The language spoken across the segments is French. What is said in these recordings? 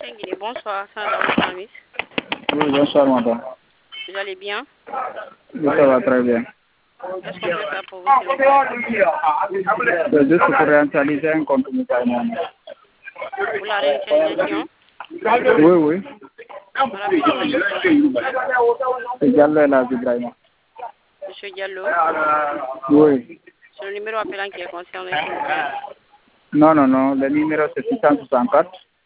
Guinée, bonsoir, Saint-Jean Samis. Oui, bonsoir, madame. Vous allez bien? Oui, ça va très bien. Qu'est-ce qu'on peut faire pour vous, s'il vous plaît? C'est juste pour réinitialiser un compte Mukaïman. Pour la réinitialisation? Oui, oui. Rappelez-moi votre nom, s'il vous plaît. C'est Diallo El Hadj Ibrahima. Monsieur Diallo, Oui. c'est le numéro appelant qui est concerné, s'il vous plaît. Non, non, non. Le numéro, c'est 664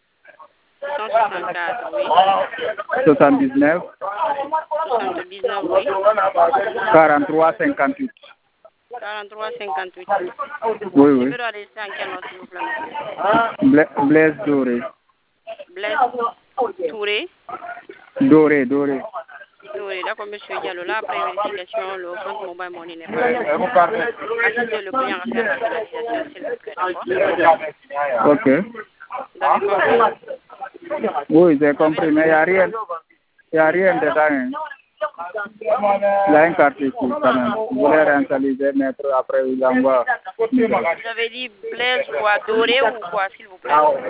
164, oui. 79 79, oui. 43 58. 43 58. Oui, oui. Numéro adressé en quel nom, s'il vous plaît, monsieur? Blaise Doré. Blaise Touré. Doré, Doré. Touré, d'accord, monsieur Diallo. Là, après vérification, le compte mobile money n'est pas actif. Assistez le client à faire la finalisation, s'il vous plaît, d'accord? Ok. Vous avez compris? Oui, j'ai compris, mais il n'y a rien. Il n'y a rien dedans. Hein. Il y a une carte ici, quand même. Vous voulez réinitialiser, mettre, après, il envoie. Vous avez dit Blaise quoi, Doré ou quoi, s'il vous plaît?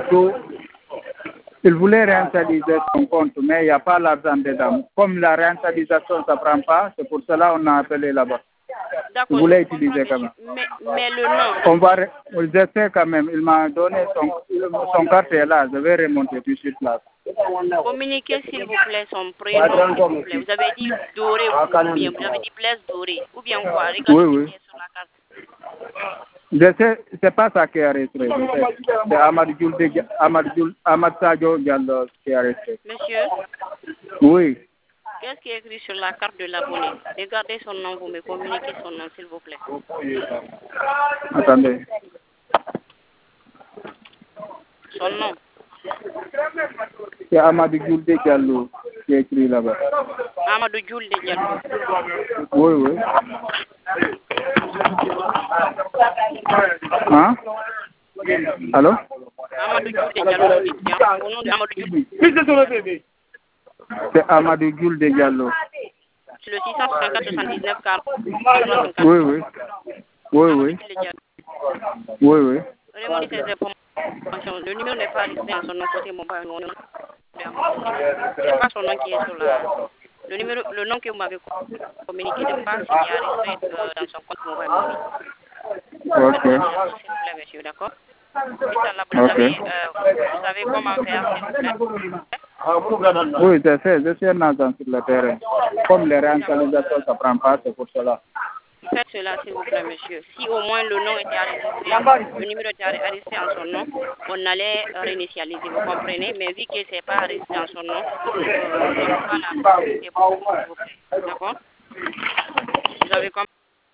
Il voulait réinitialiser son compte, mais il n'y a pas l'argent dedans. Comme la réinitialisation, ça ne prend pas, c'est pour cela qu'on a appelé là-bas. Il D'accord, voulait utiliser quand même. mais le nom. Je sais quand même, il m'a donné son carte est là, je vais remonter tout de suite là. Communiquez s'il vous plaît son prénom, s'il vous plaît. Vous avez dit Doré ou bien vous avez dit Blaise Doré ou bien quoi? Regardez Oui, oui. ce qui est sur la carte. Je sais, c'est pas ça qui est arrêté. C'est Ahmad Sadio Diallo qui est arrêté. Monsieur, Oui. qu'est-ce qui est écrit sur la carte de l'abonné? Regardez son nom, vous me communiquez son nom, s'il vous plaît. Attendez. Son nom. C'est Amadou Djoulde Diallo qui est écrit là-bas. Amadou Djoulde Diallo. Oui, oui. Hein? Allô? Amadou Djoulde Diallo, vous dites bien. Au nom de Amadou Djoulde. C'est Amadou Djoulde Diallo. C'est le 664 79 40. Oui, oui. Oui, oui. Oui, oui. Remonter ces informations. Le numéro n'est pas resté en son nom côté mobile. C'est pas son nom qui est sur la. Le nom que vous m'avez communiqué n'est pas ce qui est resté dans son compte mobile money. Ok. S'il vous plaît, monsieur, d'accord? Vous savez comment faire, s'il vous plaît? Oui, je suis un agent sur le terrain. Comme les réinitialisations, ça ne prend pas, c'est pour cela. Faites cela, s'il vous plaît, monsieur. Si au moins le nom était enregistré, le numéro était enregistré en son nom, on allait réinitialiser, vous comprenez? Mais vu que ce n'est pas enregistré en son nom, on ne peut pas la possibilité pour vous, s'il vous plaît. D'accord?